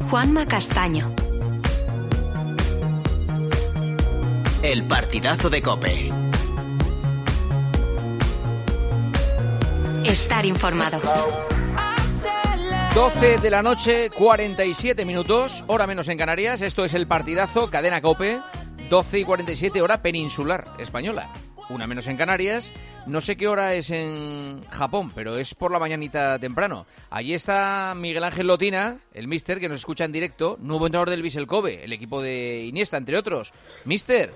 Juanma Castaño. El partidazo de COPE. Estar informado. 12 de la noche, 47 minutos, hora menos en Canarias. Esto es el partidazo, cadena COPE, 12 y 47, hora peninsular española. Una menos en Canarias. No sé qué hora es en Japón, pero es por la mañanita temprano. Allí está Miguel Ángel Lotina, el míster, que nos escucha en directo, nuevo entrenador del Vissel Kobe, el equipo de Iniesta, entre otros. Míster.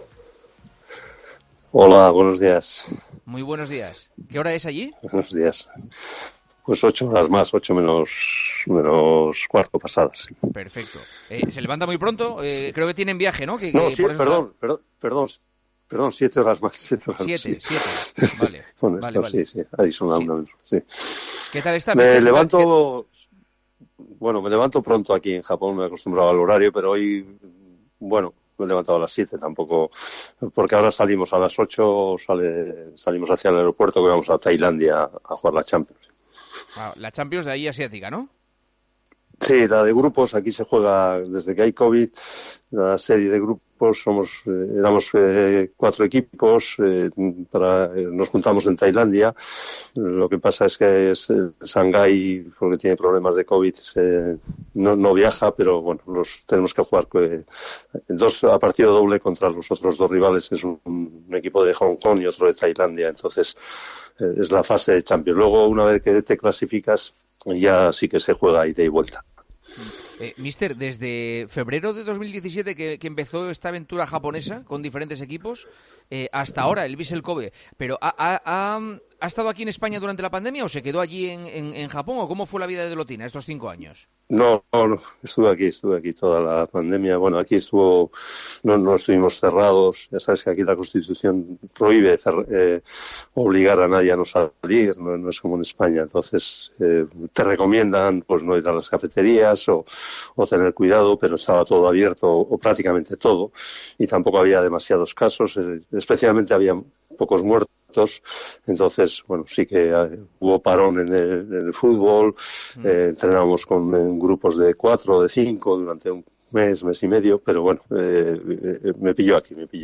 Hola, buenos días. Muy buenos días. ¿Qué hora es allí? Buenos días. Pues 8 horas más, 8 menos cuarto pasadas. Sí. Perfecto. ¿Se levanta muy pronto? Creo que tienen viaje, ¿no? Sí, perdón, 7 horas más. 7 horas. 7, vale. Con vale, esto, vale. Sí, adicional una menos, sí. ¿Qué tal está? Me levanto pronto aquí en Japón, me he acostumbrado al horario, pero hoy, me he levantado a las 7 tampoco, porque ahora salimos a las 8, salimos hacia el aeropuerto que vamos a Tailandia a jugar la Champions. La Champions de ahí asiática, ¿no? Sí, la de grupos, aquí se juega desde que hay COVID, la serie de grupos, éramos 4 equipos, nos juntamos en Tailandia. Lo que pasa es que Shanghái, porque tiene problemas de COVID, no viaja, pero bueno, tenemos que jugar a partido doble contra los otros 2 rivales, es un equipo de Hong Kong y otro de Tailandia, entonces es la fase de Champions. Luego, una vez que te clasificas, ya sí que se juega ida y vuelta. Mister, desde febrero de 2017 que empezó esta aventura japonesa con diferentes equipos, hasta ahora el Vissel Kobe, pero ¿ha estado aquí en España durante la pandemia o se quedó allí en Japón, o cómo fue la vida de Lotina estos 5 años? No, estuve aquí toda la pandemia. Bueno, aquí no estuvimos cerrados. Ya sabes que aquí la Constitución prohíbe obligar a nadie a no salir, no es como en España. Entonces, te recomiendan pues no ir a las cafeterías o tener cuidado, pero estaba todo abierto, o prácticamente todo, y tampoco había demasiados casos, especialmente había pocos muertos. Entonces, bueno, sí que hubo parón en el fútbol, entrenábamos en grupos de 4 o de 5 durante un mes y medio, pero bueno, me pilló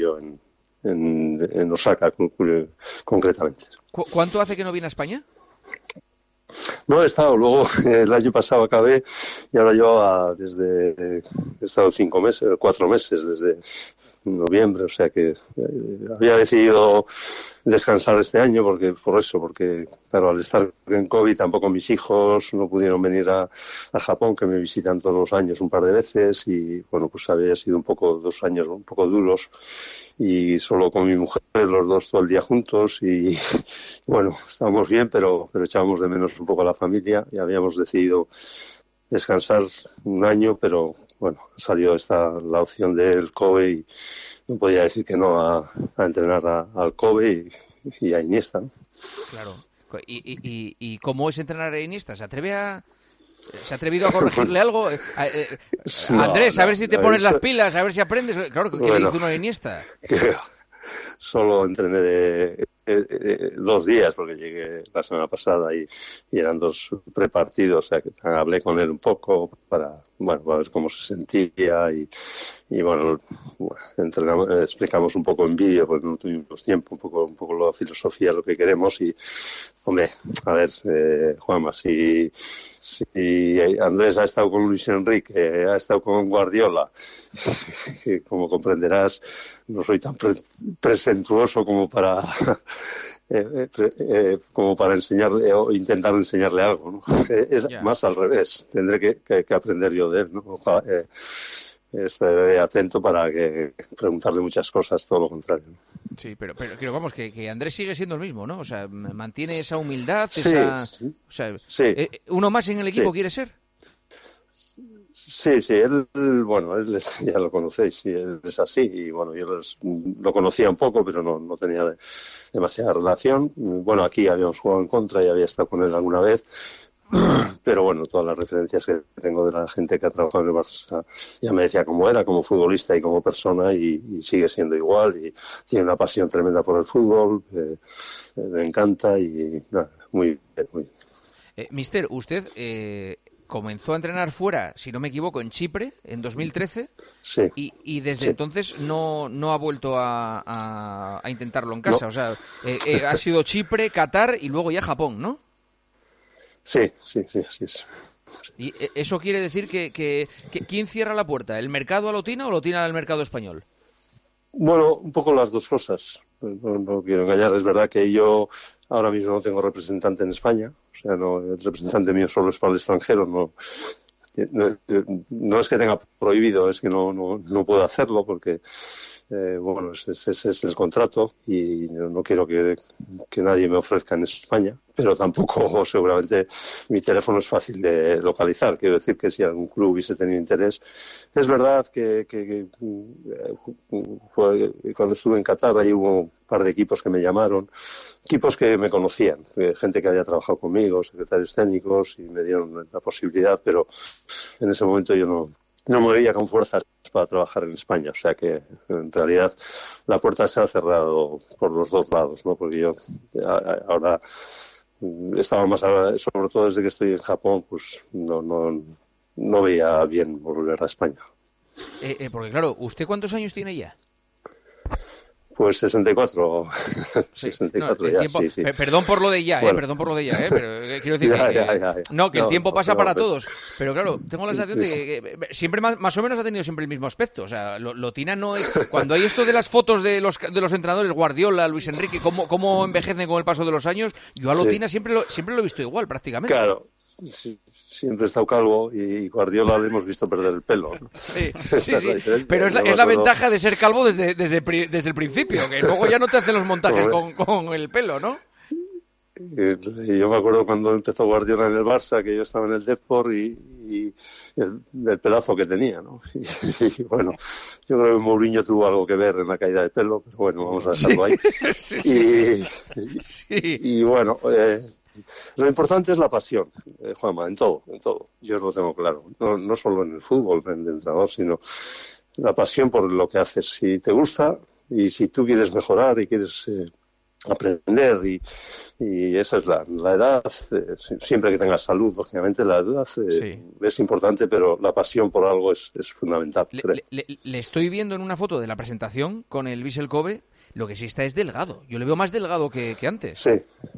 en Osaka concretamente. ¿Cuánto hace que no viene a España? No he estado, luego el año pasado acabé y ahora he estado 4 meses desde noviembre, o sea que había decidido descansar este año porque claro, al estar en COVID tampoco mis hijos no pudieron venir a Japón, que me visitan todos los años un par de veces, y bueno, pues había sido 2 años un poco duros, y solo con mi mujer, los 2 todo el día juntos, y bueno, estábamos bien, pero echábamos de menos un poco a la familia, y habíamos decidido descansar un año, pero bueno, salió la opción del Kobe y no podía decir que no a entrenar al Kobe y a Iniesta, ¿no? Claro. ¿Y cómo es entrenar a Iniesta? ¿Se ha atrevido a corregirle algo? Andrés, a ver si te pones las pilas, a ver si aprendes. Claro, ¿qué le hizo uno a Iniesta? Solo entrené 2 días porque llegué la semana pasada y eran 2 prepartidos, o sea que hablé con él un poco para ver cómo se sentía y explicamos un poco en vídeo porque no tuvimos tiempo, un poco la filosofía, lo que queremos, y hombre, a ver, Juanma, si Andrés ha estado con Luis Enrique, ha estado con Guardiola, que como comprenderás no soy tan presentuoso como para enseñarle o intentar enseñarle algo, ¿no? Es más al revés, tendré que aprender yo de él, ¿no? Estaré atento para preguntarle muchas cosas, todo lo contrario. Sí, pero vamos, que Andrés sigue siendo el mismo, ¿no? O sea, mantiene esa humildad, sí. O sea, ¿uno más en el equipo quiere ser? Sí, él ya lo conocéis, sí, él es así, y bueno, yo lo conocía un poco, pero no tenía demasiada relación. Bueno, aquí habíamos jugado en contra y había estado con él alguna vez, pero bueno, todas las referencias que tengo de la gente que ha trabajado en el Barça ya me decía cómo era como futbolista y como persona, y sigue siendo igual, y tiene una pasión tremenda por el fútbol, le encanta, y nada, muy bien. Mister, usted comenzó a entrenar fuera, si no me equivoco, en Chipre, en 2013, Sí. y desde entonces no ha vuelto a intentarlo en casa. No. O sea, ha sido Chipre, Qatar y luego ya Japón, ¿no? Sí, así es. ¿Y eso quiere decir que quién cierra la puerta? ¿El mercado a Lotina o Lotina al mercado español? Bueno, un poco las dos cosas. No quiero engañar. Es verdad que yo ahora mismo no tengo representante en España. O sea, no, el representante mío solo es para el extranjero. No es que tenga prohibido, es que no puedo hacerlo porque, bueno, ese es el contrato y no quiero que nadie me ofrezca en España. Pero tampoco seguramente mi teléfono es fácil de localizar. Quiero decir que si algún club hubiese tenido interés. Es verdad que cuando estuve en Qatar ahí hubo un par de equipos que me llamaron, equipos que me conocían, gente que había trabajado conmigo, secretarios técnicos, y me dieron la posibilidad, pero en ese momento yo no me veía con fuerzas para trabajar en España. O sea que, en realidad, la puerta se ha cerrado por los dos lados, ¿no? Porque yo ahora estaba más, sobre todo desde que estoy en Japón, pues no veía bien volver a España. Porque claro, ¿usted cuántos años tiene ya? Pues 64. Sí. 64 no, ya, tiempo, sí. Perdón por lo de ya, Bueno. perdón por lo de ya, pero quiero decir Ya. No, que el tiempo pasa para pues, todos. Pero claro, tengo la sensación de que siempre más o menos ha tenido siempre el mismo aspecto. O sea, Lotina no es... Cuando hay esto de las fotos de los entrenadores, Guardiola, Luis Enrique, cómo envejecen con el paso de los años, yo a Lotina siempre lo he visto igual, prácticamente. Claro. Sí, siempre he estado calvo y Guardiola le hemos visto perder el pelo, ¿no? Sí. Pero es la ventaja de ser calvo desde el principio, que luego ya no te hacen los montajes con el pelo, ¿no? Y yo me acuerdo cuando empezó Guardiola en el Barça, que yo estaba en el Depor y el pelazo que tenía, ¿no? Y bueno, yo creo que Mourinho tuvo algo que ver en la caída de pelo, pero bueno, vamos a dejarlo ahí. Y bueno, lo importante es la pasión, Juanma, en todo. Yo lo tengo claro. No solo en el fútbol, en el entrenador, sino la pasión por lo que haces. Si te gusta y si tú quieres mejorar y quieres aprender y esa es la edad, siempre que tengas salud, lógicamente la edad es importante, pero la pasión por algo es fundamental. Le estoy viendo en una foto de la presentación con el Vissel Kobe, lo que sí está es delgado. Yo le veo más delgado que antes.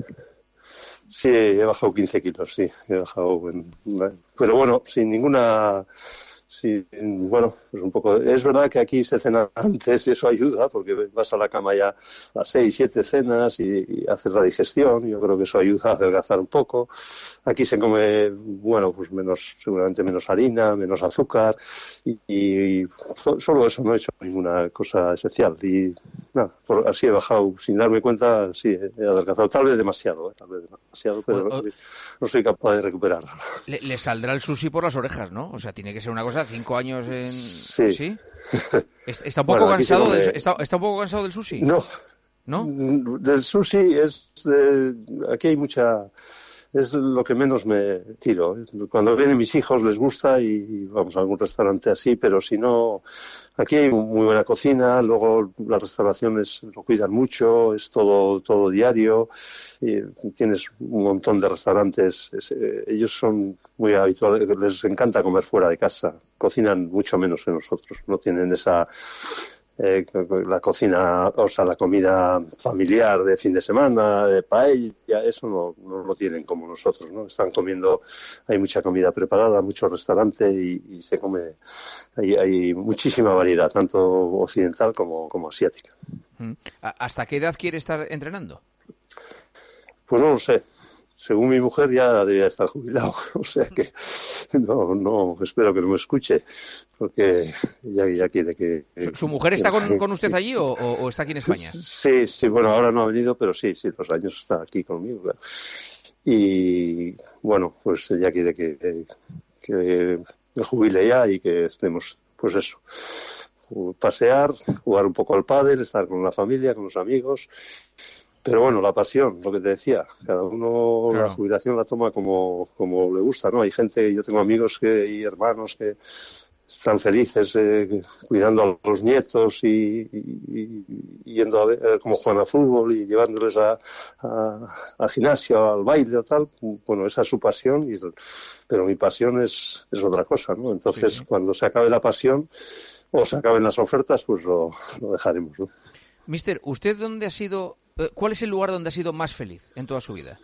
Sí, he bajado 15 kilos, sí. He bajado. Pero bueno, sin ninguna... Sí, bueno, pues un poco. Es verdad que aquí se cena antes y eso ayuda, porque vas a la cama ya a 6, 7 cenas y haces la digestión. Yo creo que eso ayuda a adelgazar un poco. Aquí se come, bueno, pues seguramente menos harina, menos azúcar y solo eso, no he hecho ninguna cosa especial. Y nada, así he bajado sin darme cuenta, sí, he adelgazado. Tal vez demasiado, pero no soy capaz de recuperarlo. Le saldrá el sushi por las orejas, ¿no? O sea, tiene que ser una cosa, 5 años en... Sí. ¿Está un poco cansado ¿Está un poco cansado del sushi? No. Del sushi aquí hay mucha... Es lo que menos me tiro. Cuando vienen mis hijos les gusta y vamos a algún restaurante así, pero si no, aquí hay muy buena cocina, luego las restauraciones lo cuidan mucho, es todo diario, y tienes un montón de restaurantes, ellos son muy habituales, les encanta comer fuera de casa, cocinan mucho menos que nosotros, no tienen esa... la cocina, o sea, la comida familiar de fin de semana, de paella, eso no lo tienen como nosotros, ¿no? Están comiendo, hay mucha comida preparada, mucho restaurante y se come, hay muchísima variedad, tanto occidental como asiática. ¿Hasta qué edad quiere estar entrenando? Pues no lo sé. Según mi mujer ya debería estar jubilado, o sea que no espero que no me escuche, porque ya quiere que... ¿Su mujer está con usted allí o está aquí en España? Sí, bueno, ahora no ha venido, pero sí, los años está aquí conmigo, claro. Y bueno, pues ella quiere que me jubile ya y que estemos, pues eso, pasear, jugar un poco al pádel, estar con la familia, con los amigos... Pero bueno, la pasión, lo que te decía, cada uno La jubilación la toma como le gusta, ¿no? Hay gente, yo tengo amigos y hermanos que están felices cuidando a los nietos y yendo a ver cómo juegan a fútbol y llevándoles al gimnasio, al baile o tal. Bueno, esa es su pasión, pero mi pasión es otra cosa, ¿no? Entonces, sí. Cuando se acabe la pasión o se acaben las ofertas, pues lo dejaremos, ¿no? Mister, ¿usted dónde ha sido, cuál es el lugar donde ha sido más feliz en toda su vida?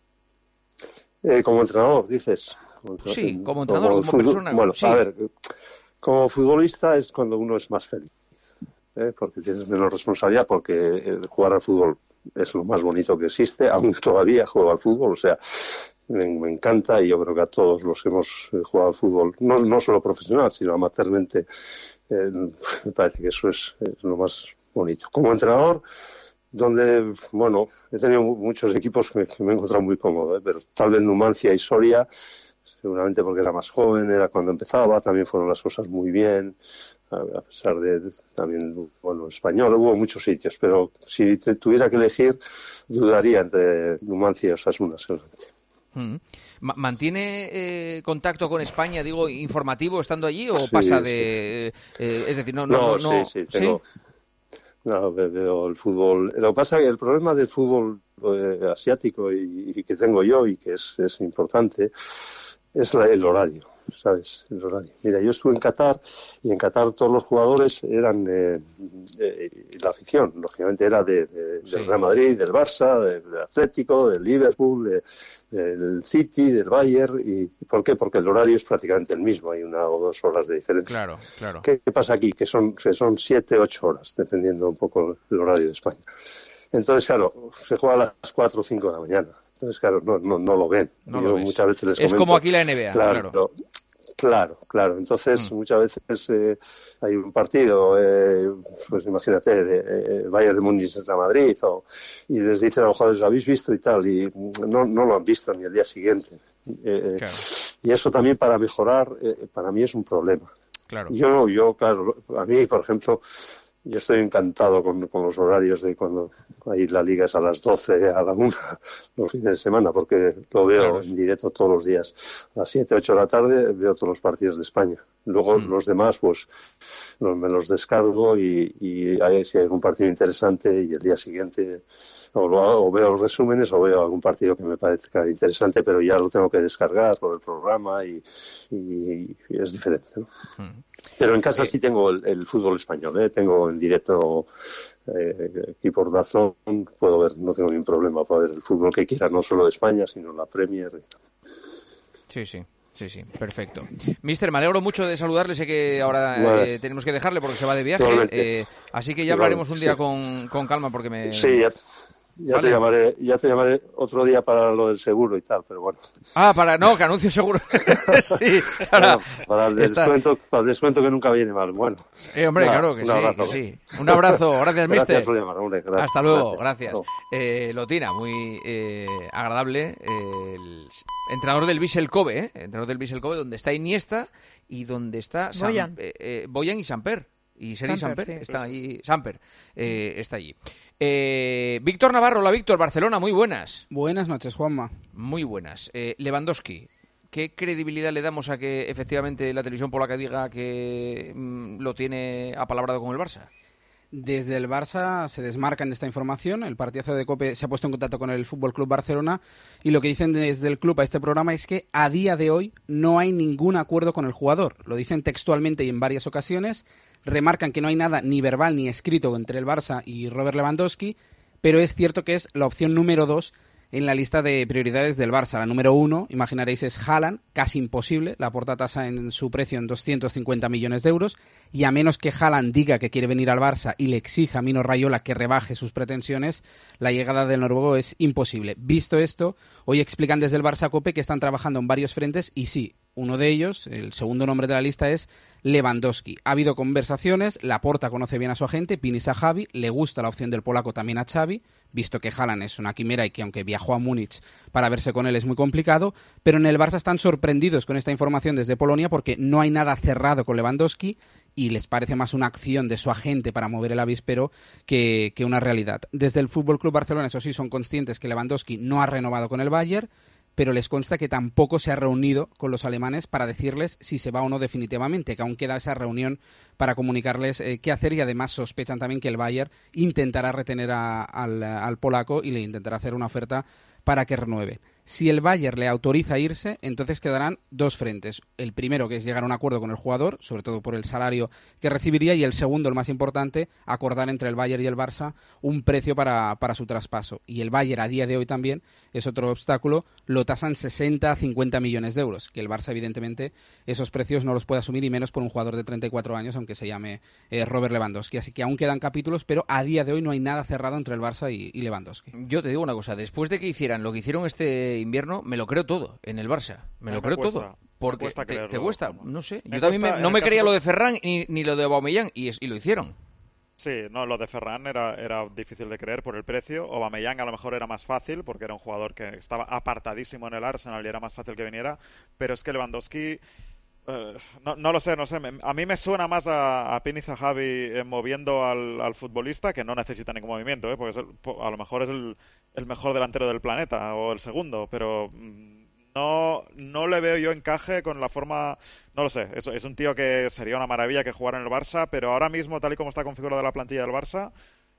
Como entrenador, dices. Sí, como entrenador, como persona. Bueno, sí. A ver, como futbolista es cuando uno es más feliz, porque tienes menos responsabilidad, porque jugar al fútbol es lo más bonito que existe, aún todavía juego al fútbol, o sea, me encanta, y yo creo que a todos los que hemos jugado al fútbol, no solo profesional, sino amateurmente, me parece que eso es lo más bonito. Como entrenador, donde, bueno, he tenido muchos equipos que me he encontrado muy cómodo, pero tal vez Numancia y Soria, seguramente porque era más joven, era cuando empezaba, también fueron las cosas muy bien, a pesar de también, bueno, español, hubo muchos sitios, pero si tuviera que elegir, dudaría entre Numancia y Osasuna, seguramente. ¿Mantiene contacto con España, digo, informativo estando allí, o sí, pasa de...? Es decir, Sí, tengo... ¿Sí? No, veo el fútbol. Lo que pasa es que el problema del fútbol asiático y que tengo yo y que es importante es el horario, ¿sabes? El horario. Mira, yo estuve en Qatar y en Qatar todos los jugadores eran la afición, lógicamente era del Real Madrid, del Barça, del Atlético, del Liverpool, del City, del Bayern. ¿Y por qué? Porque el horario es prácticamente el mismo, hay 1 o 2 horas de diferencia. Claro. ¿Qué pasa aquí? Que son 7, 8 horas, dependiendo un poco el horario de España. Entonces, claro, se juega a las 4 o 5 de la mañana. Entonces, claro, no lo ven. No yo lo muchas veces les comento, es como aquí la NBA, Claro. Entonces, muchas veces hay un partido, pues imagínate, de Bayern de Múnich de Madrid, y les dicen a los jugadores, ¿lo habéis visto? Y tal, y no lo han visto ni el día siguiente. Claro. Y eso también, para mejorar, para mí es un problema. Claro. Yo, claro, a mí, por ejemplo, yo estoy encantado con los horarios de cuando ahí la liga es a las 12, a la 1, los fines de semana, porque lo veo en directo todos los días. A las 7, 8 de la tarde veo todos los partidos de España. Luego los demás, pues, me los descargo y ahí, si hay algún partido interesante, y el día siguiente o veo los resúmenes o veo algún partido que me parezca interesante, pero ya lo tengo que descargar por el programa y es diferente, ¿no? Pero en casa sí tengo el fútbol español, tengo en directo aquí por DAZN, puedo ver, no tengo ningún problema para ver el fútbol que quiera, no solo de España, sino la Premier. Sí, perfecto. Mister, me alegro mucho de saludarle, sé que ahora tenemos que dejarle porque se va de viaje, así que ya hablaremos un día con calma porque me... Sí, ya te llamaré otro día para lo del seguro y tal, pero bueno. Que anuncio seguro. Sí, para el descuento que nunca viene mal. Bueno. Hombre, claro que sí. Un abrazo, gracias, mister. Gracias por llamar, hombre. Gracias. Hasta luego, gracias. Lotina, muy agradable, el entrenador del Vissel Kobe, donde está Iniesta y donde está Boyan y Samper. Y Seri Samper está allí. Samper está allí. Víctor Navarro, hola Víctor, Barcelona, muy buenas. Buenas noches, Juanma. Muy buenas. Lewandowski, ¿qué credibilidad le damos a que efectivamente la televisión polaca diga que lo tiene apalabrado con el Barça? Desde el Barça se desmarcan de esta información. El partidazo de COPE se ha puesto en contacto con el Fútbol Club Barcelona y lo que dicen desde el club a este programa es que a día de hoy no hay ningún acuerdo con el jugador. Lo dicen textualmente y en varias ocasiones. Remarcan que no hay nada ni verbal ni escrito entre el Barça y Robert Lewandowski, pero es cierto que es la opción número 2 en la lista de prioridades del Barça. La número 1, imaginaréis, es Haaland, casi imposible. La Porta tasa en su precio en 250 millones de euros. Y a menos que Haaland diga que quiere venir al Barça y le exija a Mino Raiola que rebaje sus pretensiones, la llegada del noruego es imposible. Visto esto, hoy explican desde el Barça COPE que están trabajando en varios frentes y sí, uno de ellos, el segundo nombre de la lista, es Lewandowski. Ha habido conversaciones, Laporta conoce bien a su agente, Pini Zahavi, le gusta la opción del polaco también a Xavi, visto que Haaland es una quimera y que aunque viajó a Múnich para verse con él es muy complicado, pero en el Barça están sorprendidos con esta información desde Polonia porque no hay nada cerrado con Lewandowski y les parece más una acción de su agente para mover el avispero que una realidad. Desde el Fútbol Club Barcelona, eso sí, son conscientes que Lewandowski no ha renovado con el Bayern, pero les consta que tampoco se ha reunido con los alemanes para decirles si se va o no definitivamente, que aún queda esa reunión para comunicarles qué hacer, y además sospechan también que el Bayern intentará retener al polaco y le intentará hacer una oferta para que renueve. Si el Bayern le autoriza a irse, entonces quedarán dos frentes. El primero, que es llegar a un acuerdo con el jugador, sobre todo por el salario que recibiría, y el segundo, el más importante, acordar entre el Bayern y el Barça un precio para su traspaso. Y el Bayern, a día de hoy también, es otro obstáculo, lo tasan 60 a 50 millones de euros, que el Barça, evidentemente, esos precios no los puede asumir, y menos por un jugador de 34 años, aunque se llame Robert Lewandowski. Así que aún quedan capítulos, pero a día de hoy no hay nada cerrado entre el Barça y Lewandowski. Yo te digo una cosa, después de que hicieran lo que hicieron este invierno, me lo creo todo en el Barça. Me lo creo todo. Porque te cuesta, no sé. Yo también no me creía lo de Ferran ni lo de Aubameyang, y lo hicieron. Sí, no, lo de Ferran era difícil de creer por el precio. Aubameyang a lo mejor era más fácil porque era un jugador que estaba apartadísimo en el Arsenal y era más fácil que viniera. Pero es que Lewandowski... no lo sé. A mí me suena más a Pini Zahavi moviendo al futbolista, que no necesita ningún movimiento, porque a lo mejor es el mejor delantero del planeta o el segundo, pero no le veo yo encaje con la forma. No lo sé, es un tío que sería una maravilla que jugara en el Barça, pero ahora mismo, tal y como está configurada la plantilla del Barça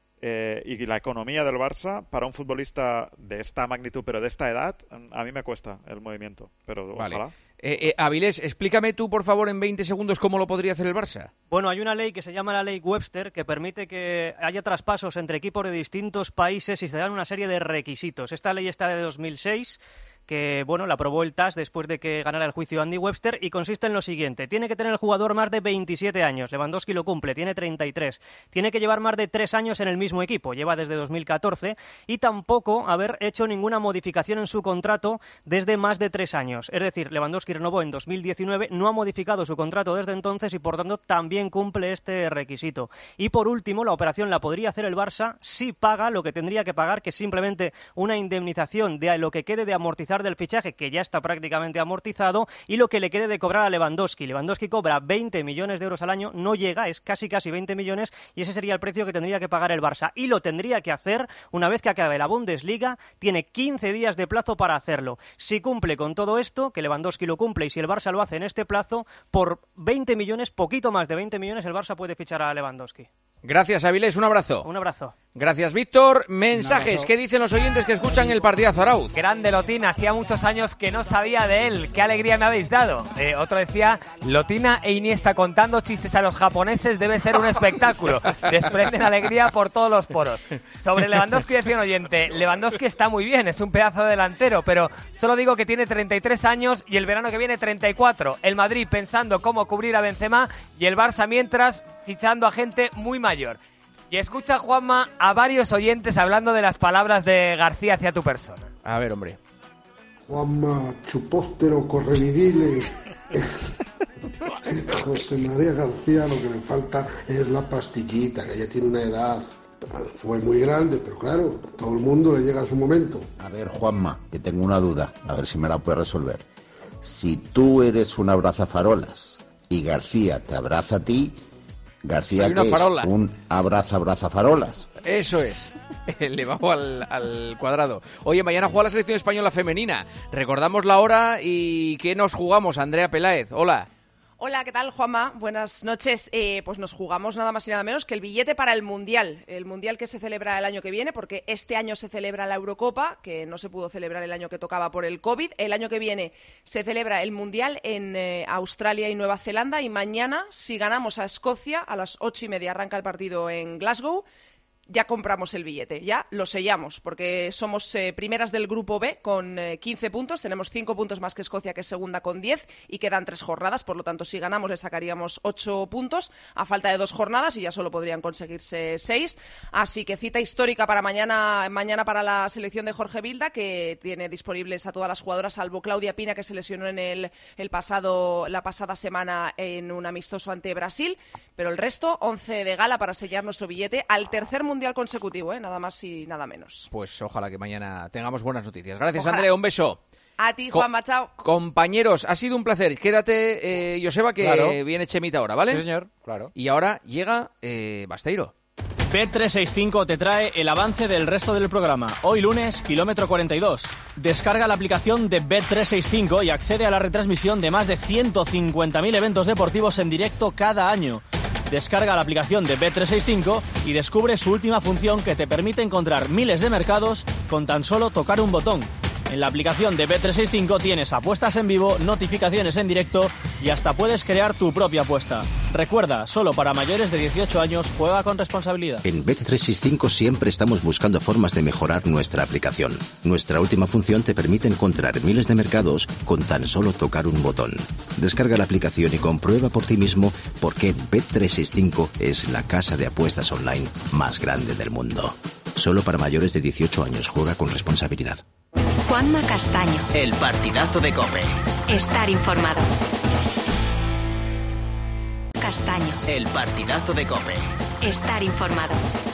y la economía del Barça, para un futbolista de esta magnitud, pero de esta edad, a mí me cuesta el movimiento, pero vale. Ojalá. Avilés, explícame tú, por favor, en 20 segundos cómo lo podría hacer el Barça. Bueno, hay una ley que se llama la ley Webster, que permite que haya traspasos entre equipos de distintos países y se dan una serie de requisitos. Esta ley está de 2006, que bueno, la aprobó el TAS después de que ganara el juicio Andy Webster, y consiste en lo siguiente: tiene que tener el jugador más de 27 años, Lewandowski lo cumple, tiene 33, tiene que llevar más de 3 años en el mismo equipo, lleva desde 2014, y tampoco haber hecho ninguna modificación en su contrato desde más de 3 años, es decir, Lewandowski renovó en 2019, no ha modificado su contrato desde entonces y por tanto también cumple este requisito. Y por último, la operación la podría hacer el Barça si paga lo que tendría que pagar, que es simplemente una indemnización de lo que quede de amortizar del fichaje, que ya está prácticamente amortizado, y lo que le quede de cobrar a Lewandowski. Lewandowski cobra 20 millones de euros al año, no llega, es casi 20 millones, y ese sería el precio que tendría que pagar el Barça. Y lo tendría que hacer una vez que acabe la Bundesliga, tiene 15 días de plazo para hacerlo. Si cumple con todo esto, que Lewandowski lo cumple, y si el Barça lo hace en este plazo, por 20 millones, poquito más de 20 millones, el Barça puede fichar a Lewandowski. Gracias, Avilés, un abrazo. Un abrazo. Gracias, Víctor. Mensajes, ¿qué dicen los oyentes que escuchan el partidazo, Arauz? Grande Lotina, hacía muchos años que no sabía de él, qué alegría me habéis dado. Otro decía, Lotina e Iniesta contando chistes a los japoneses debe ser un espectáculo, desprenden alegría por todos los poros. Sobre Lewandowski decía un oyente, Lewandowski está muy bien, es un pedazo de delantero, pero solo digo que tiene 33 años y el verano que viene 34. El Madrid pensando cómo cubrir a Benzema y el Barça mientras fichando a gente muy mayor. Y escucha, Juanma, a varios oyentes hablando de las palabras de García hacia tu persona. A ver, hombre. Juanma, chupóstero, correvidile. José María García, lo que le falta es la pastillita, que ya tiene una edad. Fue muy grande, pero claro, todo el mundo le llega a su momento. A ver, Juanma, que tengo una duda, a ver si me la puedes resolver. Si tú eres un abrazafarolas y García te abraza a ti, García, ¿qué es? Un abrazafarolas. Eso es. Le bajo al cuadrado. Oye, mañana juega la selección española femenina. Recordamos la hora y ¿qué nos jugamos? Andrea Peláez, hola. Hola, ¿qué tal, Juanma? Buenas noches. Pues nos jugamos nada más y nada menos que el billete para el Mundial que se celebra el año que viene, porque este año se celebra la Eurocopa, que no se pudo celebrar el año que tocaba por el COVID. El año que viene se celebra el Mundial en Australia y Nueva Zelanda, y mañana, si ganamos a Escocia, a las 8:30 arranca el partido en Glasgow. Ya compramos el billete, ya lo sellamos, porque somos primeras del grupo B con 15 puntos, tenemos 5 puntos más que Escocia, que es segunda, con 10, y quedan 3 jornadas, por lo tanto, si ganamos le sacaríamos 8 puntos, a falta de 2 jornadas, y ya solo podrían conseguirse 6, así que cita histórica para mañana para la selección de Jorge Vilda, que tiene disponibles a todas las jugadoras, salvo Claudia Pina, que se lesionó en la pasada semana en un amistoso ante Brasil, pero el resto, 11 de gala para sellar nuestro billete al tercer mundial consecutivo, nada más y nada menos. Pues ojalá que mañana tengamos buenas noticias. Gracias, ojalá. Andrea, un beso. A ti, Juanma, chao. Compañeros, ha sido un placer. Quédate, Joseba, que viene Chemita ahora, ¿vale? Sí, señor, claro. Y ahora llega Basteiro. Bet365 te trae el avance del resto del programa. Hoy lunes, kilómetro 42. Descarga la aplicación de Bet365 y accede a la retransmisión de más de 150.000 eventos deportivos en directo cada año. Descarga la aplicación de Bet365 y descubre su última función que te permite encontrar miles de mercados con tan solo tocar un botón. En la aplicación de Bet365 tienes apuestas en vivo, notificaciones en directo y hasta puedes crear tu propia apuesta. Recuerda, solo para mayores de 18 años, juega con responsabilidad. En Bet365 siempre estamos buscando formas de mejorar nuestra aplicación. Nuestra última función te permite encontrar miles de mercados con tan solo tocar un botón. Descarga la aplicación y comprueba por ti mismo por qué Bet365 es la casa de apuestas online más grande del mundo. Solo para mayores de 18 años, juega con responsabilidad. Juanma Castaño. El partidazo de COPE. Estar informado. Castaño. El partidazo de COPE. Estar informado.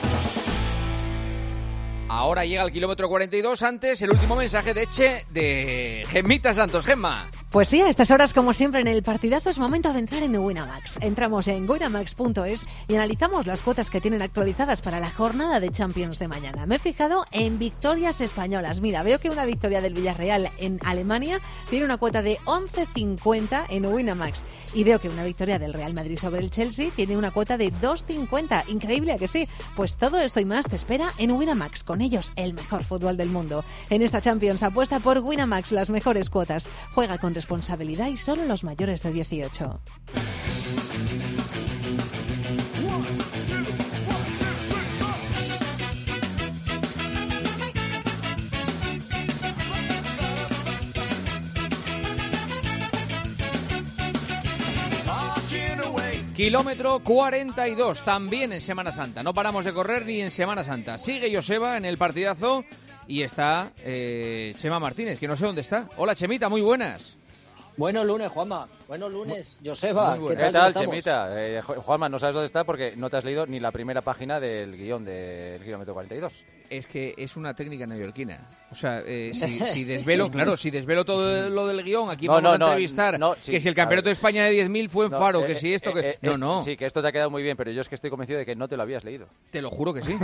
Ahora llega el kilómetro 42, antes el último mensaje de Gemmita Santos. Gemma. Pues sí, a estas horas, como siempre en el partidazo, es momento de entrar en Winamax. Entramos en winamax.es y analizamos las cuotas que tienen actualizadas para la jornada de Champions de mañana. Me he fijado en victorias españolas. Mira, veo que una victoria del Villarreal en Alemania tiene una cuota de 11,50 en Winamax. Y veo que una victoria del Real Madrid sobre el Chelsea tiene una cuota de 2,50. Increíble, ¿a que sí? Pues todo esto y más te espera en Winamax. Con ellos, el mejor fútbol del mundo. En esta Champions apuesta por Winamax, las mejores cuotas. Juega con responsabilidad y solo los mayores de 18. Kilómetro 42, también en Semana Santa. No paramos de correr ni en Semana Santa. Sigue Joseba en el partidazo y está Chema Martínez, que no sé dónde está. Hola, Chemita, muy buenas. Buenos lunes, Juanma. Buenos lunes, Joseba. ¿Qué tal, Chemita? Juanma, no sabes dónde está porque no te has leído ni la primera página del guión del kilómetro 42. Es que es una técnica neoyorquina. O sea, si desvelo, claro, si desvelo todo lo del guión, aquí vamos a entrevistar sí, que si el campeonato de España de 10.000 fue en Faro, que si esto, que... No. Sí, que esto te ha quedado muy bien, pero yo es que estoy convencido de que no te lo habías leído. Te lo juro que sí.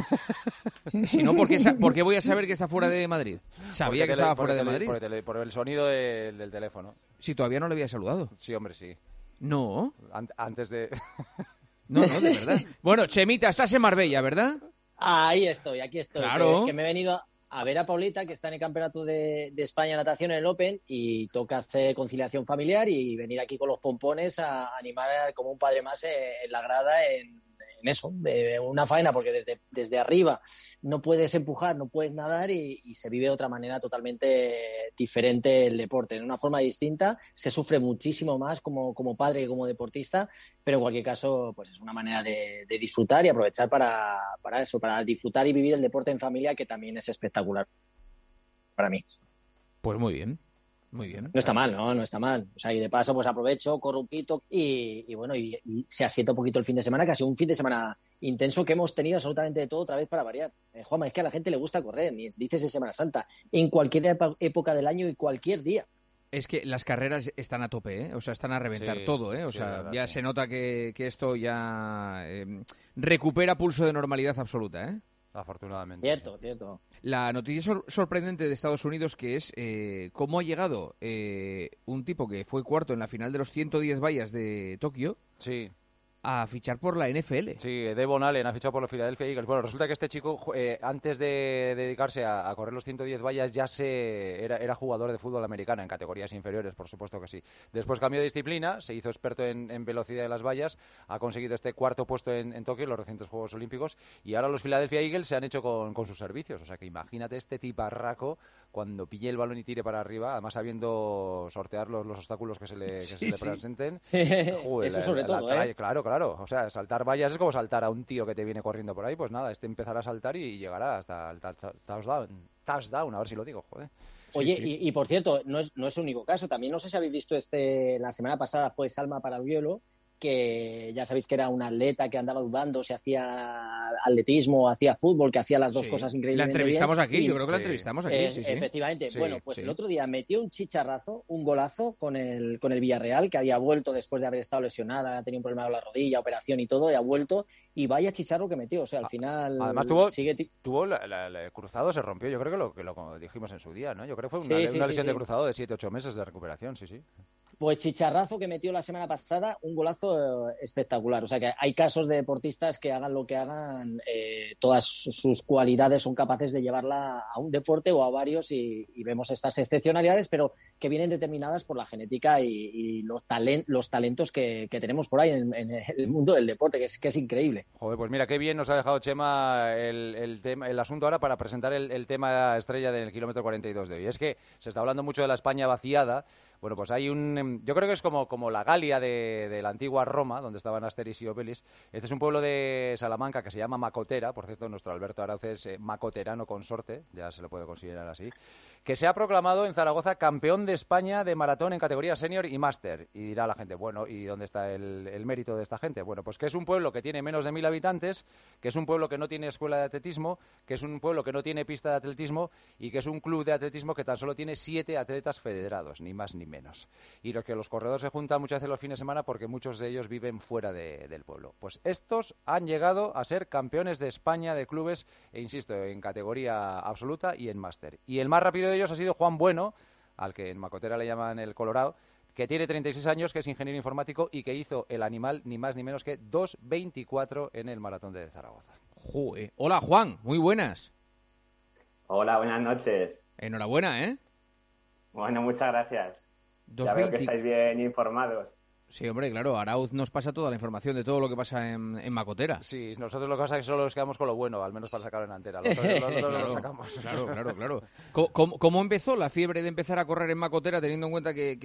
Si no, ¿por qué voy a saber que está fuera de Madrid? Sabía que estaba fuera de Madrid. Por el sonido del teléfono. Si todavía no le había saludado. Sí, hombre, sí. No. Antes de... No, de verdad. Bueno, Chemita, estás en Marbella, ¿verdad? Aquí estoy. Claro. Que me he venido a ver a Paulita, que está en el campeonato de España natación en el Open, y toca hacer conciliación familiar y venir aquí con los pompones a animar como un padre más en la grada en eso, una faena, porque desde arriba no puedes empujar, no puedes nadar y se vive de otra manera totalmente diferente el deporte, de una forma distinta, se sufre muchísimo más como padre que como deportista, pero en cualquier caso pues es una manera de disfrutar y aprovechar para eso, para disfrutar y vivir el deporte en familia, que también es espectacular para mí. Pues muy bien. Muy bien. No está mal, no está mal. O sea, y de paso, pues aprovecho, corro un poquito y bueno, y se asienta un poquito el fin de semana, que ha sido un fin de semana intenso, que hemos tenido absolutamente de todo otra vez para variar. Juanma, es que a la gente le gusta correr, ni dices en Semana Santa, en cualquier época del año y cualquier día. Es que las carreras están a tope, ¿eh? O sea, están a reventar todo, ¿eh? O sea, verdad, ya se nota que esto ya recupera pulso de normalidad absoluta, ¿eh? Afortunadamente. Cierto. La noticia sorprendente de Estados Unidos, que es cómo ha llegado un tipo que fue cuarto en la final de los 110 vallas de Tokio. Sí. A fichar por la NFL. Sí, Devon Allen ha fichado por los Philadelphia Eagles. Bueno, resulta que este chico, antes de dedicarse a correr los 110 vallas, ya era jugador de fútbol americano, en categorías inferiores, por supuesto que sí. Después cambió de disciplina, se hizo experto en velocidad de las vallas, ha conseguido este cuarto puesto en Tokio, en los recientes Juegos Olímpicos, y ahora los Philadelphia Eagles se han hecho con sus servicios. O sea que imagínate este tiparraco cuando pille el balón y tire para arriba, además sabiendo sortear los obstáculos que se le presenten. Joder, eso sobre todo, ¿eh? Claro. O sea, saltar vallas es como saltar a un tío que te viene corriendo por ahí. Pues nada, empezará a saltar y llegará hasta el touchdown, a ver si lo digo, joder. Oye, sí. Y por cierto, no es el único caso. También no sé si habéis visto la semana pasada fue Salma Paralluelo, que ya sabéis que era un atleta que andaba dudando si hacía atletismo o hacía fútbol, que hacía las dos cosas increíblemente bien. La entrevistamos aquí, yo creo que la entrevistamos aquí. Efectivamente. Bueno, pues el otro día metió un chicharrazo, un golazo con el Villarreal, que había vuelto después de haber estado lesionada, tenía un problema con la rodilla, operación y todo, y ha vuelto, y vaya chicharro que metió. O sea, al final... Además tuvo el cruzado, se rompió, yo creo que lo dijimos en su día, ¿no? Yo creo que fue una lesión de cruzado de 7-8 meses de recuperación, sí. Pues chicharrazo que metió la semana pasada, un golazo espectacular. O sea que hay casos de deportistas que hagan lo que hagan, todas sus cualidades son capaces de llevarla a un deporte o a varios y vemos estas excepcionalidades, pero que vienen determinadas por la genética y los talentos que tenemos por ahí en el mundo del deporte, que es increíble. Joder, pues mira, qué bien nos ha dejado Chema el asunto ahora para presentar el tema estrella del kilómetro 42 de hoy. Es que se está hablando mucho de la España vaciada. Bueno, pues hay yo creo que es como la Galia de la antigua Roma, donde estaban Asterix y Obelix. Este es un pueblo de Salamanca que se llama Macotera, por cierto, nuestro Alberto Arauz es macoterano consorte, ya se lo puede considerar así, que se ha proclamado en Zaragoza campeón de España de maratón en categoría senior y máster. Y dirá la gente, bueno, ¿y dónde está el mérito de esta gente? Bueno, pues que es un pueblo que tiene menos de 1.000 habitantes, que es un pueblo que no tiene escuela de atletismo, que es un pueblo que no tiene pista de atletismo y que es un club de atletismo que tan solo tiene 7 atletas federados, ni más ni menos. Y los corredores se juntan muchas veces los fines de semana porque muchos de ellos viven fuera del pueblo. Pues estos han llegado a ser campeones de España de clubes, e insisto, en categoría absoluta y en máster. Y el más rápido de ellos ha sido Juan Bueno, al que en Macotera le llaman el Colorado, que tiene 36 años, que es ingeniero informático y que hizo el animal ni más ni menos que 2:24 en el maratón de Zaragoza. Joder. Hola, Juan, muy buenas. Hola, buenas noches. Enhorabuena, ¿eh? Bueno, muchas gracias. Ya veo que estáis bien informados. Sí, hombre, claro, Arauz nos pasa toda la información de todo lo que pasa en Macotera. Sí, nosotros lo que pasa es que solo nos quedamos con lo bueno, al menos para sacarlo en antera. Lo sacamos. Claro. ¿Cómo empezó la fiebre de empezar a correr en Macotera, teniendo en cuenta que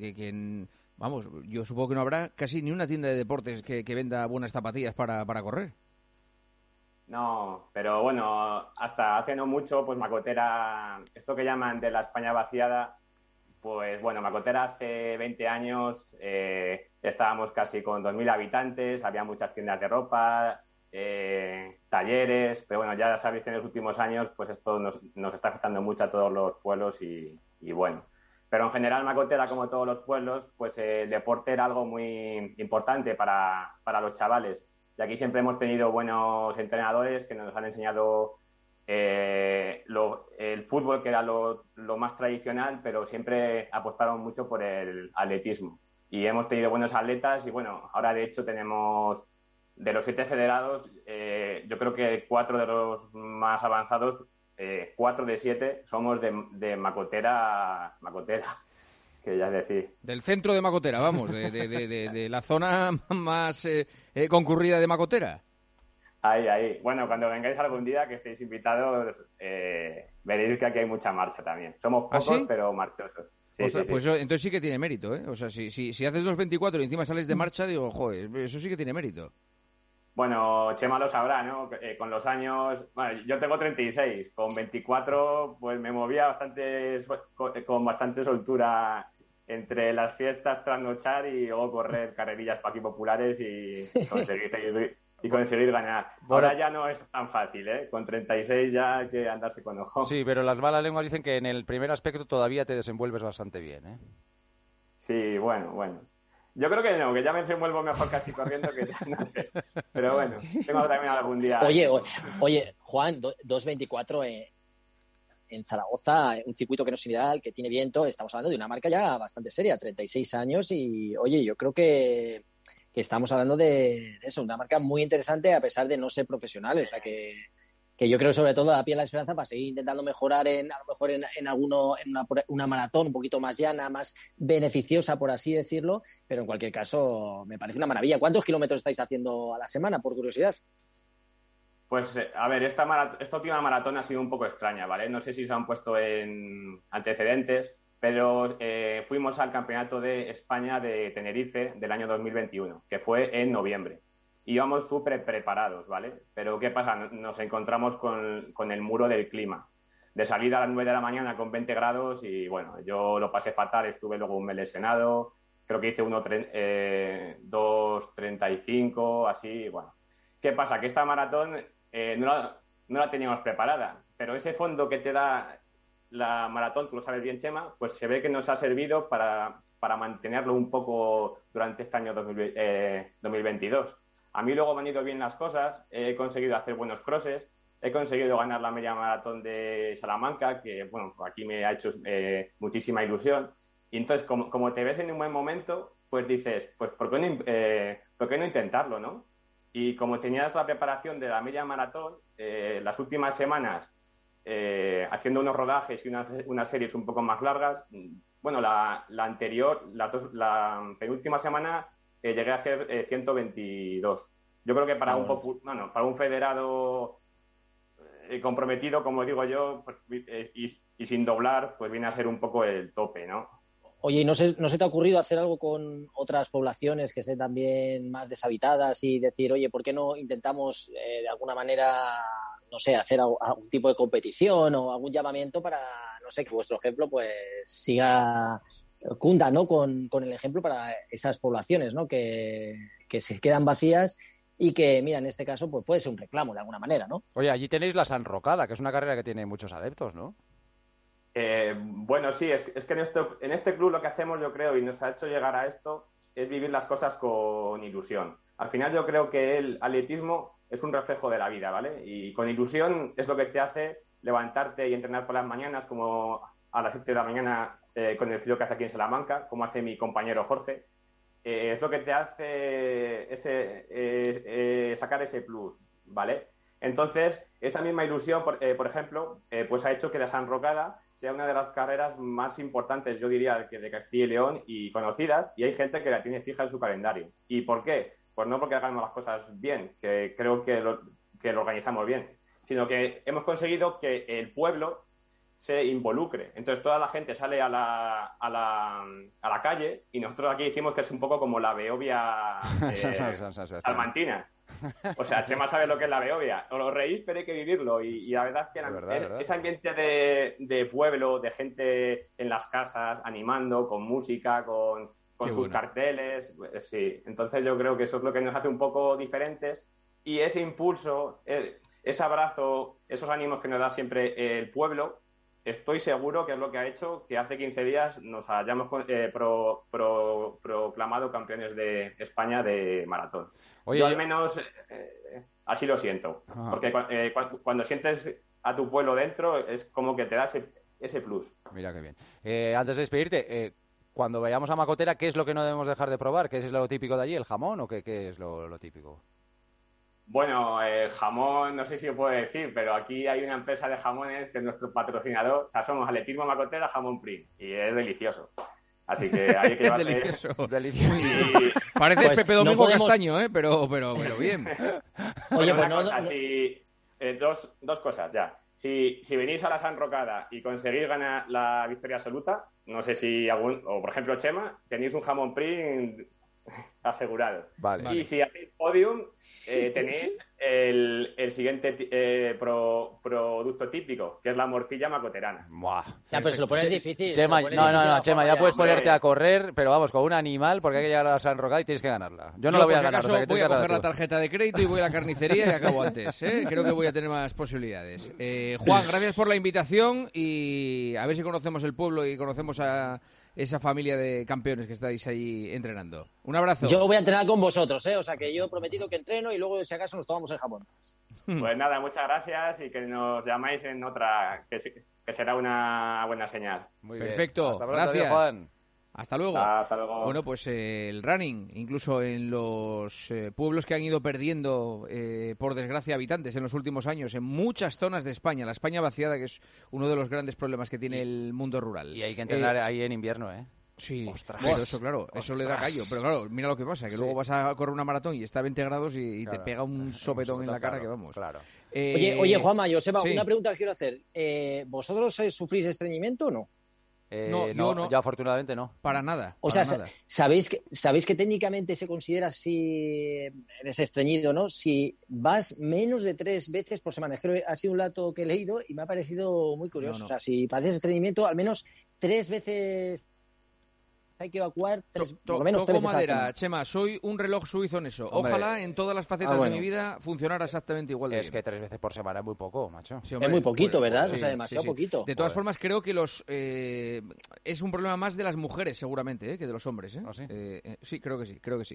vamos, yo supongo que no habrá casi ni una tienda de deportes que venda buenas zapatillas para correr? No, pero bueno, hasta hace no mucho, pues Macotera, esto que llaman de la España vaciada, pues bueno, Macotera hace 20 años estábamos casi con 2.000 habitantes, había muchas tiendas de ropa, talleres, pero bueno, ya sabéis que en los últimos años pues esto nos está afectando mucho a todos los pueblos y bueno. Pero en general Macotera, como todos los pueblos, pues el deporte era algo muy importante para los chavales. Y aquí siempre hemos tenido buenos entrenadores que nos han enseñado el fútbol, que era lo más tradicional, pero siempre apostaron mucho por el atletismo. Y hemos tenido buenos atletas y bueno, ahora de hecho tenemos de los 7 federados, yo creo que 4 de los más avanzados, 4 de 7 somos de Macotera, que ya es decir. Del centro de Macotera, vamos, de la zona más concurrida de Macotera. Ahí. Bueno, cuando vengáis algún día, que estéis invitados, veréis que aquí hay mucha marcha también. Somos pocos, ¿sí? Pero marchosos. Sí, pues sí. Entonces sí que tiene mérito, ¿eh? O sea, si haces 2:24 y encima sales de marcha, digo, joder, eso sí que tiene mérito. Bueno, Chema lo sabrá, ¿no? Con los años... Bueno, yo tengo 36. Con 24, pues me movía con bastante soltura entre las fiestas, trasnochar y luego correr carrerillas para aquí populares y conseguir ganar. Ahora ya no es tan fácil, ¿eh? Con 36 ya hay que andarse con ojo. Sí, pero las malas lenguas dicen que en el primer aspecto todavía te desenvuelves bastante bien, ¿eh? Sí, bueno. Yo creo que no, que ya me desenvuelvo mejor casi corriendo que ya no sé. Pero bueno, tengo también algún día... Oye, Juan, 2:24 en Zaragoza, un circuito que no es ideal, que tiene viento. Estamos hablando de una marca ya bastante seria, 36 años y, oye, yo creo que estamos hablando de eso, una marca muy interesante a pesar de no ser profesionales. O sea, que yo creo que sobre todo da pie a la esperanza para seguir intentando mejorar a lo mejor en una maratón un poquito más llana, más beneficiosa, por así decirlo, pero en cualquier caso me parece una maravilla. ¿Cuántos kilómetros estáis haciendo a la semana, por curiosidad? Pues, a ver, esta última maratón ha sido un poco extraña, ¿vale? No sé si se han puesto en antecedentes, pero fuimos al Campeonato de España de Tenerife del año 2021, que fue en noviembre. Íbamos súper preparados, ¿vale? Pero ¿qué pasa? Nos encontramos con el muro del clima. De salida a las 9 de la mañana con 20 grados y, bueno, yo lo pasé fatal, estuve luego un mes lesionado, creo que hice 2:35, así, bueno. ¿Qué pasa? Que esta maratón no la teníamos preparada, pero ese fondo que te da la maratón, tú lo sabes bien, Chema, pues se ve que nos ha servido para mantenerlo un poco durante este año 2022. A mí luego me han ido bien las cosas, he conseguido hacer buenos crosses, he conseguido ganar la media maratón de Salamanca, que bueno, aquí me ha hecho muchísima ilusión. Y entonces, como te ves en un buen momento, pues dices, pues ¿por qué no intentarlo, no? Y como tenías la preparación de la media maratón, las últimas semanas, haciendo unos rodajes y unas series un poco más largas, bueno, la penúltima semana llegué a hacer 122. Yo creo que para un federado comprometido, como digo yo, pues, y sin doblar, pues viene a ser un poco el tope, ¿no? Oye, ¿no se te ha ocurrido hacer algo con otras poblaciones que estén también más deshabitadas y decir, oye, ¿por qué no intentamos de alguna manera, no sé, hacer algún tipo de competición o algún llamamiento para, no sé, que vuestro ejemplo pues cunda, ¿no? Con el ejemplo para esas poblaciones, ¿no? Que se quedan vacías y que, mira, en este caso pues puede ser un reclamo de alguna manera, ¿no? Oye, allí tenéis la San Rocada, que es una carrera que tiene muchos adeptos, ¿no? Bueno, sí, es que en este club lo que hacemos, yo creo, y nos ha hecho llegar a esto, es vivir las cosas con ilusión. Al final yo creo que el atletismo es un reflejo de la vida, ¿vale? Y con ilusión es lo que te hace levantarte y entrenar por las mañanas, como a las 7 de la mañana con el frío que hace aquí en Salamanca, como hace mi compañero Jorge. Es lo que te hace sacar ese plus, ¿vale? Entonces, esa misma ilusión, por ejemplo, pues ha hecho que la San Rocada sea una de las carreras más importantes, yo diría, que de Castilla y León y conocidas, y hay gente que la tiene fija en su calendario. ¿Y por qué? Pues no porque hagamos las cosas bien, que creo que lo organizamos bien, sino que hemos conseguido que el pueblo se involucre. Entonces, toda la gente sale a la calle y nosotros aquí decimos que es un poco como la Beovia salmantina. O sea, Chema sabe lo que es la Beovia. Os lo reís, pero hay que vivirlo. Y la verdad es que ese ambiente de pueblo, de gente en las casas, animando, con música, con sus carteles, pues, sí. Entonces yo creo que eso es lo que nos hace un poco diferentes. Y ese impulso, ese abrazo, esos ánimos que nos da siempre el pueblo, estoy seguro que es lo que ha hecho que hace 15 días nos hayamos proclamado campeones de España de maratón. Oye, yo al menos así lo siento. Ajá. Porque cuando sientes a tu pueblo dentro es como que te da ese plus. Mira qué bien. Antes de despedirte, cuando vayamos a Macotera, ¿qué es lo que no debemos dejar de probar? ¿Qué es lo típico de allí? ¿El jamón o qué es lo típico? Bueno, el jamón, no sé si lo puedo decir, pero aquí hay una empresa de jamones que es nuestro patrocinador. O sea, somos Atletismo Macotera Jamón Prim y es delicioso. Así que hay que llevarse... Delicioso. Y... Pareces pues, Pepe Domingo Castaño, pero bien. Oye, pues dos cosas ya. Si venís a la San Rocada y conseguís ganar la victoria absoluta, no sé si o por ejemplo Chema, tenéis un jamón Prim asegurado. Vale. Y si hacéis podium, tenéis el siguiente producto típico, que es la morcilla macoterana. Ya, pero se lo pones difícil. Chema, no, Chema, ya puedes ponerte a correr, pero vamos, con un animal, porque hay que llegar a la San Rocada y tienes que ganarla. Yo no la voy a ganar. O sea, que voy a coger la tarjeta de crédito y voy a la carnicería y acabo antes. Creo que voy a tener más posibilidades. Juan, gracias por la invitación y a ver si conocemos el pueblo y conocemos a esa familia de campeones que estáis ahí entrenando. Un abrazo. Yo voy a entrenar con vosotros, o sea que yo he prometido que entreno y luego si acaso nos tomamos el jamón. Pues nada, muchas gracias y que nos llamáis en otra, que será una buena señal. Muy bien. Perfecto, gracias. Juan. Hasta luego. Hasta luego. Bueno, pues el running, incluso en los pueblos que han ido perdiendo, por desgracia, habitantes en los últimos años, en muchas zonas de España, la España vaciada, que es uno de los grandes problemas que tiene el mundo rural. Y hay que entrenar ahí en invierno, ¿eh? Sí, bueno, eso claro, eso le da callo. Pero claro, mira lo que pasa, que luego vas a correr una maratón y está a 20 grados y te pega un sopetón en la cara que vamos. Claro. Oye, Juanma, Joseba, una pregunta que quiero hacer. ¿Vosotros sufrís estreñimiento o no? No, ya afortunadamente no. Para nada. O sea, ¿sabéis que técnicamente se considera si eres estreñido, ¿no? Si vas menos de 3 veces por semana. Creo que ha sido un dato que he leído y me ha parecido muy curioso. No. O sea, si padeces estreñimiento, al menos 3 veces hay que evacuar por lo menos 3 veces a la semana. Chema, soy un reloj suizo en eso. Hombre, ojalá en todas las facetas de mi vida funcionara exactamente igual de bien. Es que 3 veces por semana es muy poco, macho. Sí, hombre, es muy poquito, pues, ¿verdad? Sí, o sea, demasiado poquito. De todas formas, creo que es un problema más de las mujeres, seguramente, que de los hombres. ¿Ah, sí? Sí, creo que sí.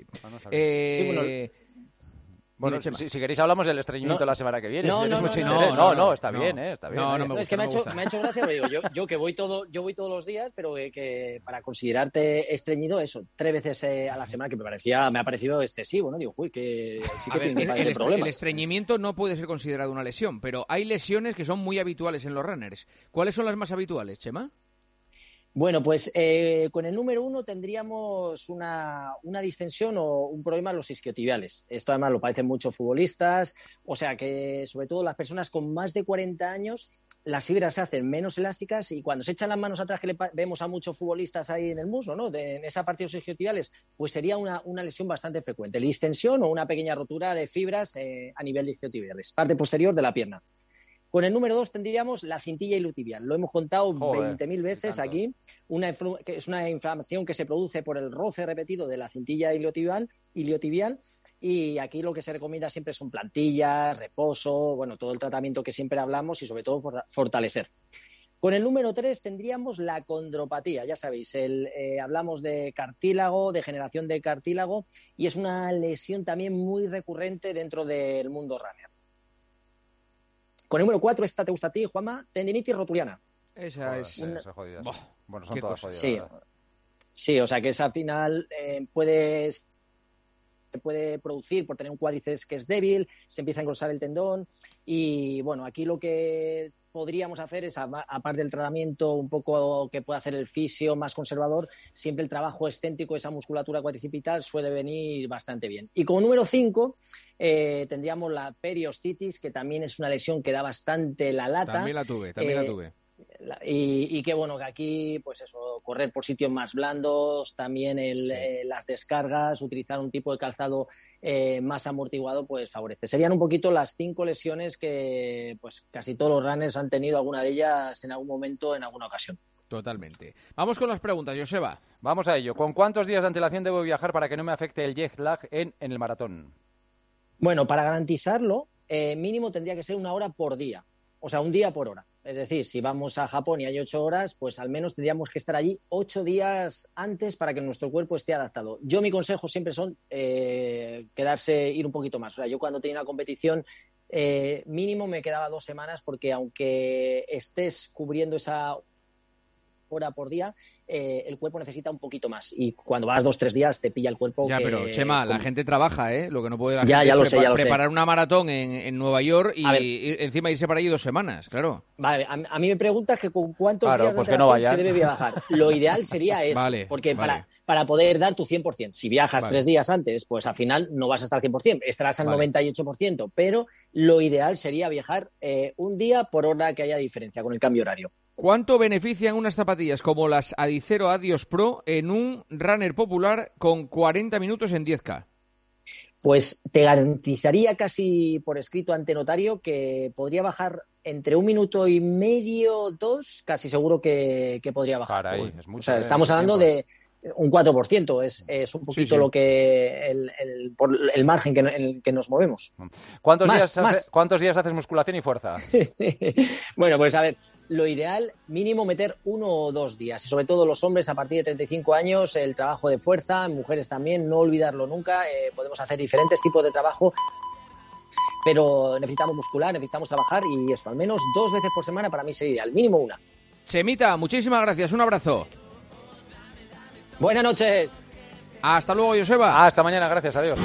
Bueno, si queréis hablamos del estreñimiento la semana que viene. No, está bien, está bien. No, es que me ha hecho gracia, porque digo, yo que voy todos los días, pero que para considerarte estreñido, eso, 3 veces a la semana, que me ha parecido excesivo, ¿no? Digo, uy, que sí que tiene problemas. El estreñimiento no puede ser considerado una lesión, pero hay lesiones que son muy habituales en los runners. ¿Cuáles son las más habituales, Chema? Bueno, pues con el número 1 tendríamos una distensión o un problema en los isquiotibiales. Esto además lo padecen muchos futbolistas, o sea que sobre todo las personas con más de 40 años, las fibras se hacen menos elásticas y cuando se echan las manos atrás, que vemos a muchos futbolistas ahí en el muslo, ¿no? En esa parte de los isquiotibiales, pues sería una lesión bastante frecuente. Distensión o una pequeña rotura de fibras a nivel de isquiotibiales, parte posterior de la pierna. Con el número 2 tendríamos la cintilla iliotibial. Lo hemos contado 20.000 veces aquí. Es una inflamación que se produce por el roce repetido de la cintilla iliotibial. Y aquí lo que se recomienda siempre son plantillas, reposo, bueno, todo el tratamiento que siempre hablamos y sobre todo fortalecer. Con el número 3 tendríamos la condropatía. Ya sabéis, hablamos de cartílago, degeneración de cartílago, y es una lesión también muy recurrente dentro del mundo runner. Con el número 4, esta te gusta a ti, Juanma, tendinitis rotuliana. Esa es jodida. Bueno, son todas jodidas. Sí, o sea que esa al final puede producir por tener un cuádriceps que es débil, se empieza a engrosar el tendón y bueno, aquí lo que podríamos hacer es, aparte del tratamiento un poco que puede hacer el fisio más conservador, siempre el trabajo excéntrico de esa musculatura cuadricipital suele venir bastante bien. Y como número 5 tendríamos la periostitis, que también es una lesión que da bastante la lata. También la tuve. Y que bueno, que aquí pues eso, correr por sitios más blandos, también las descargas, utilizar un tipo de calzado más amortiguado, pues favorece. Serían un poquito las 5 lesiones que pues casi todos los runners han tenido alguna de ellas en algún momento, en alguna ocasión. Totalmente. Vamos con las preguntas, Joseba. Vamos a ello. ¿Con cuántos días de antelación debo viajar para que no me afecte el jet lag en el maratón? Bueno, para garantizarlo, mínimo tendría que ser 1 hora por día. O sea, 1 día por hora. Es decir, si vamos a Japón y hay 8 horas, pues al menos tendríamos que estar allí 8 días antes para que nuestro cuerpo esté adaptado. Yo, mi consejo siempre son ir un poquito más. O sea, yo cuando tenía una competición, mínimo me quedaba 2 semanas porque aunque estés cubriendo esa hora por día, el cuerpo necesita un poquito más. Y cuando vas 2-3 días te pilla el cuerpo. Ya, pero Chema, la gente trabaja, Lo que no puede preparar una maratón en Nueva York y encima irse para allí 2 semanas, claro. Vale, a mí me preguntas que con cuántos días de antelación se debe viajar. Lo ideal sería eso, porque para poder dar tu 100%. Si viajas 3 días antes, pues al final no vas a estar al 100%, estarás al 98%, pero lo ideal sería viajar 1 día por hora que haya diferencia con el cambio horario. ¿Cuánto benefician unas zapatillas como las Adicero Adios Pro en un runner popular con 40 minutos en 10K? Pues te garantizaría casi por escrito ante notario que podría bajar entre 1 minuto y medio, 2, casi seguro que podría bajar. Caray, es mucho, o sea, estamos hablando de un 4%, es un poquito lo que por el margen en el que nos movemos. ¿Cuántos días haces musculación y fuerza? Bueno, pues a ver, lo ideal, mínimo meter 1 o 2 días. Y sobre todo los hombres a partir de 35 años, el trabajo de fuerza, mujeres también, no olvidarlo nunca. Podemos hacer diferentes tipos de trabajo, pero necesitamos muscular, necesitamos trabajar y eso, al menos 2 veces por semana para mí sería ideal, mínimo 1. Chemita, muchísimas gracias, un abrazo. Buenas noches. Hasta luego, Joseba. Hasta mañana, gracias, adiós.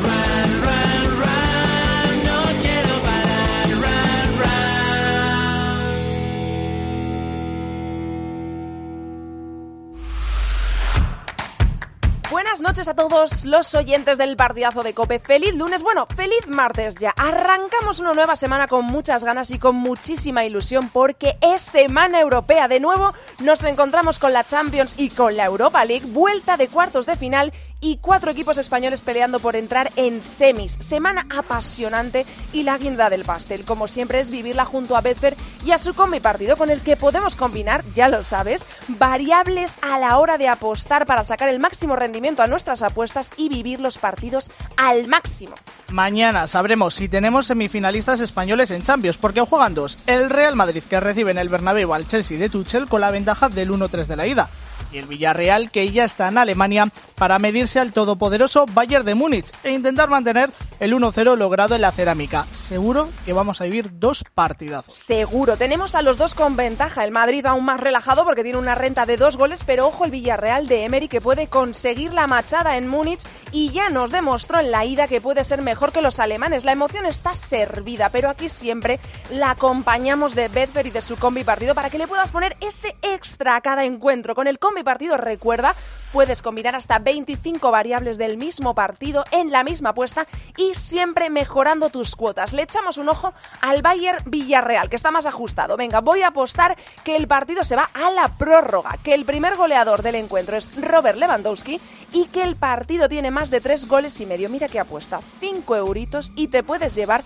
Buenas noches a todos los oyentes del partidazo de COPE. Feliz lunes, bueno, feliz martes ya. Arrancamos una nueva semana con muchas ganas y con muchísima ilusión porque es semana europea. De nuevo nos encontramos con la Champions y con la Europa League, vuelta de cuartos de final y 4 equipos españoles peleando por entrar en semis. Semana apasionante y la guinda del pastel, como siempre, es vivirla junto a Betfair y a su combi partido, con el que podemos combinar, ya lo sabes, variables a la hora de apostar para sacar el máximo rendimiento a nuestras apuestas y vivir los partidos al máximo. Mañana sabremos si tenemos semifinalistas españoles en Champions, porque juegan 2. El Real Madrid, que recibe en el Bernabéu al Chelsea de Tuchel con la ventaja del 1-3 de la ida, y el Villarreal, que ya está en Alemania para medirse al todopoderoso Bayern de Múnich e intentar mantener el 1-0 logrado en la cerámica. Seguro que vamos a vivir 2 partidazos. Seguro, tenemos a los 2 con ventaja. El Madrid aún más relajado porque tiene una renta de 2 goles, pero ojo el Villarreal de Emery, que puede conseguir la machada en Múnich y ya nos demostró en la ida que puede ser mejor que los alemanes. La emoción está servida, pero aquí siempre la acompañamos de Betfair y de su combi partido para que le puedas poner ese extra a cada encuentro. Con el combi partido, recuerda, puedes combinar hasta 25 variables del mismo partido en la misma apuesta y siempre mejorando tus cuotas. Le echamos un ojo al Bayern Villarreal, que está más ajustado. Venga, voy a apostar que el partido se va a la prórroga, que el primer goleador del encuentro es Robert Lewandowski y que el partido tiene más de 3 goles y medio. Mira qué apuesta, 5 euritos y te puedes llevar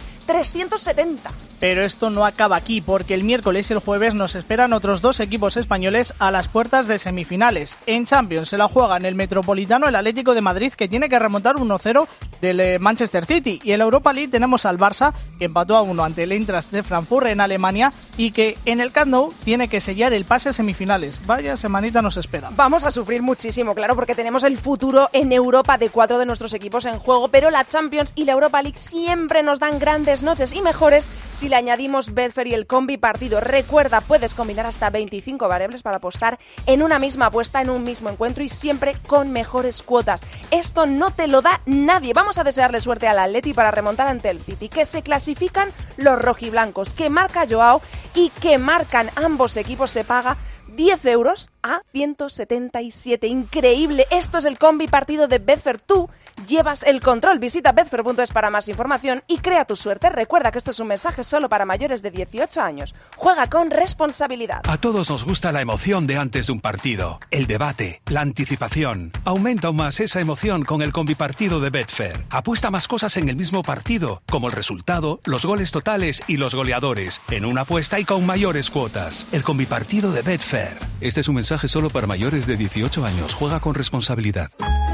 370. Pero esto no acaba aquí, porque el miércoles y el jueves nos esperan otros 2 equipos españoles a las puertas de semifinales. En Champions se la juegan el Metropolitano, el Atlético de Madrid, que tiene que remontar 1-0 del Manchester City. Y en la Europa League tenemos al Barça, que empató a 1 ante el Eintracht de Frankfurt en Alemania y que en el Camp Nou tiene que sellar el pase a semifinales. Vaya semanita nos espera. Vamos a sufrir muchísimo, claro, porque tenemos el futuro en Europa de 4 de nuestros equipos en juego, pero la Champions y la Europa League siempre nos dan grandes noches y mejores si le añadimos Betfair y el combi partido. Recuerda, puedes combinar hasta 25 variables para apostar en una misma apuesta, en un mismo encuentro y siempre con mejores cuotas. Esto no te lo da nadie. Vamos a desearle suerte al Atleti para remontar ante el City, que se clasifican los rojiblancos, que marca Joao y que marcan ambos equipos. Se paga 10 euros a 177. Increíble. Esto es el combi partido de Betfair. Tú llevas el control. Visita betfair.es para más información y crea tu suerte. Recuerda que esto es un mensaje solo para mayores de 18 años. Juega con responsabilidad. A todos nos gusta la emoción de antes de un partido, el debate, la anticipación. Aumenta aún más esa emoción con el combipartido de Betfair. Apuesta más cosas en el mismo partido, como el resultado, los goles totales y los goleadores, en una apuesta y con mayores cuotas. El combipartido de Betfair. Este es un mensaje solo para mayores de 18 años. Juega con responsabilidad.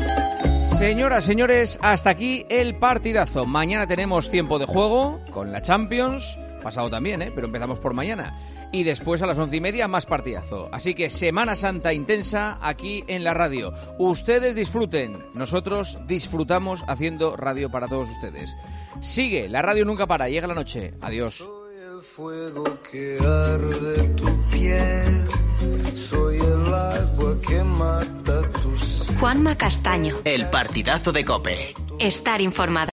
Señoras, señores, hasta aquí el partidazo. Mañana tenemos tiempo de juego con la Champions. Pasado también, pero empezamos por mañana. Y después a las 11:30 más partidazo. Así que Semana Santa intensa aquí en la radio. Ustedes disfruten. Nosotros disfrutamos haciendo radio para todos ustedes. Sigue, la radio nunca para. Llega la noche. Adiós. Soy el fuego que arde tu piel. Soy el agua que mata tu sed. Juanma Castaño. El partidazo de COPE. Estar informado.